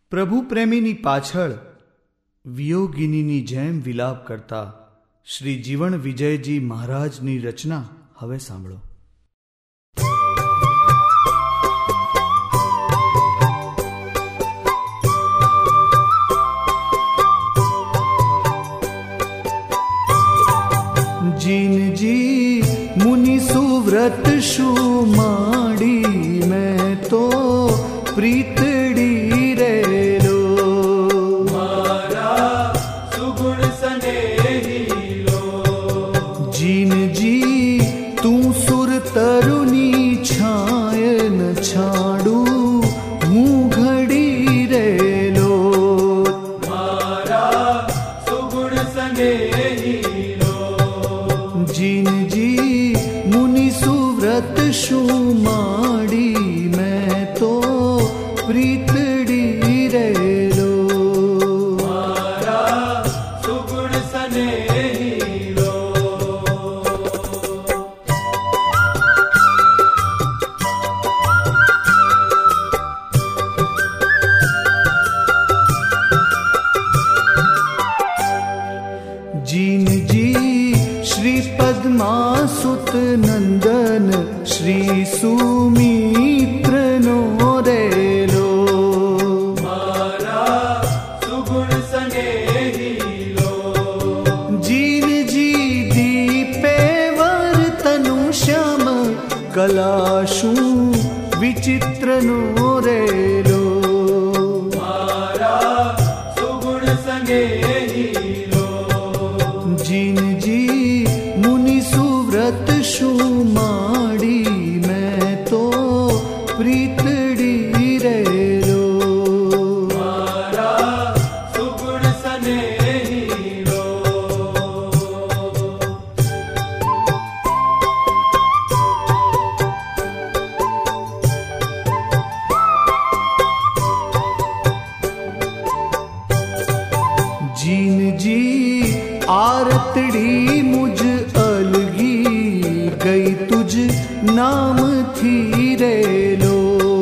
પ્રભુ પ્રેમીની પાછળ વિયોગિનીની જેમ વિલાપ કરતા શ્રી જીવણ વિજયજી મહારાજની રચના હવે સાંભળો. જીનજી મુનિ સુવ્રત શું માડી મેં તો પ્રીતડી રેલો મારા સુગુણ સનેહી લો. જીનજી તું સુર તરુની છાયન છાડું હું ઘડી રેલો મારા સુગુણ સનેહી લો. જીનજી મુનિ સુવ્રત શું માડી મેં તો પ્રીતડી રેલો મારા સુગુણ સનેહી લો. જીનજી શ્રી પદ્માસુત નંદન શ્રી સુમિત્રનો રેલો મારા સુગુણ સનેહી લો. જીનજી દીપે વર્તનુ શ્યામ કલાશું વિચિત્રનો રેલો મારા સુગુણ સનેહી લો. જીનજી મુનિ સુવ્રત શું માડી મેં તો પ્રીતડી રેલો મારા સુગુણ સનેહી લો. જીનજી આરતડી મુજ અલગી ગઈ તુજ નામથી રેલો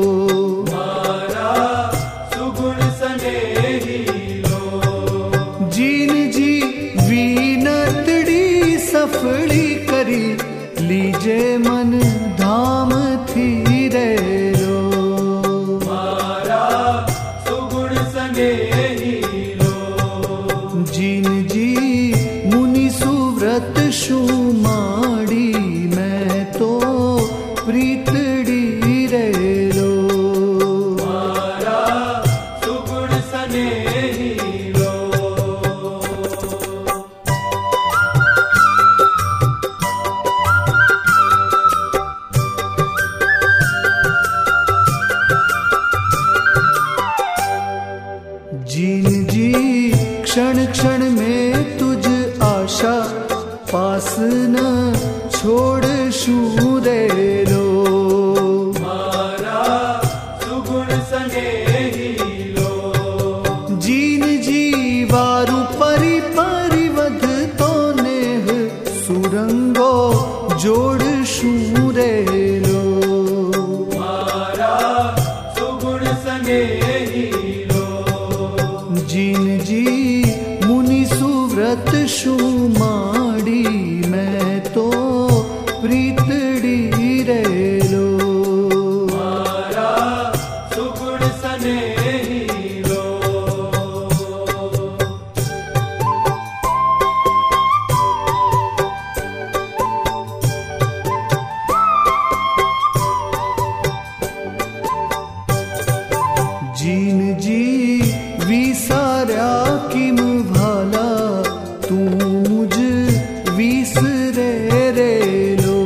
મારા સુગુણ સનેહી લો. જીનજી વિનતડી સફળી કરી લીજે મન ધામથી રેલો મારા સુગુણ સનેહી લો. જીનજી મુનિ સુવ્રત શું માડી મેં તો પ્રીતડી રેલો મારા સુગુણ સનેહી લો. जीनजी क्षण क्षण में तुझ आशा पास न छोड़ शू रेलो મારા સુગુણ સનેહી લો. જીનજી વારુ પરી પરિવધતો નેહ સુરંગો જોડ શું રેલો મારા સુગુણ સનેહી લો. જીનજી મુનિ સુવ્રત શું માડી મેં તો પ્રીતડી રેલો મારા સુગુણ સનેહી લો. જીનજી વિસાર્યા કિમ ભાલા તું મુજ વિસરે રેલો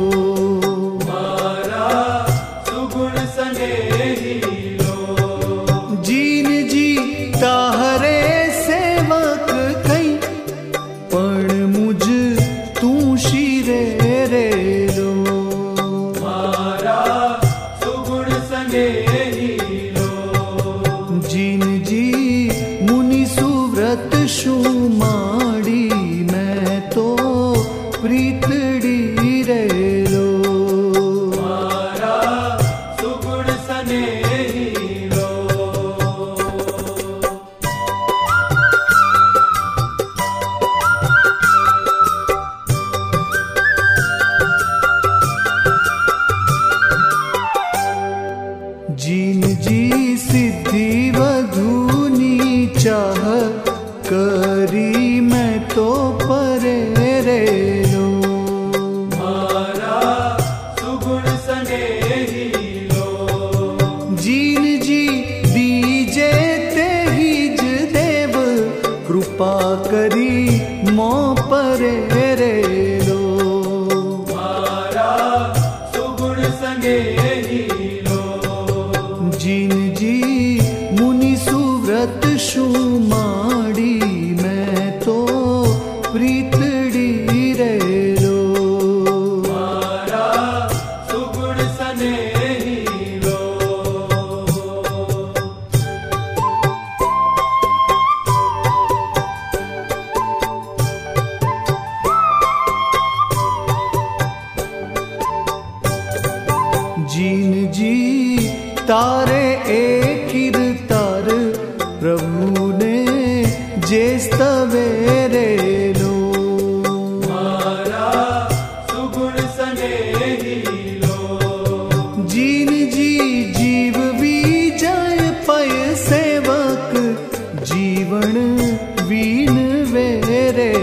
મારા સુગુણ સનેહી લો. જીનજી તાહરે સેવક કઈ પણ મુજ તું શિરે રેલો મારા સુગુણ સનેહી લો. જીનજી મુનિ સુવ્રત શું માડી મેં તો પ્રીતડી રેલો મારા સુગુણ સનેહી લો. कृपा करी मों परे रे लो। मारा सुगुण संगे हीरो। जिन जी मुनि सुव्रत शू माड़ी, मैं तो प्रीतड़ी रे लो। मारा सुगुण सने हीरो। जीन जी तारे एकिर तार, प्रभु ने जेस तवेरे लो। मारा सुगुण सने हीरो। जीन जी जीव विजय पय सेवक, जीवन वीन वेरे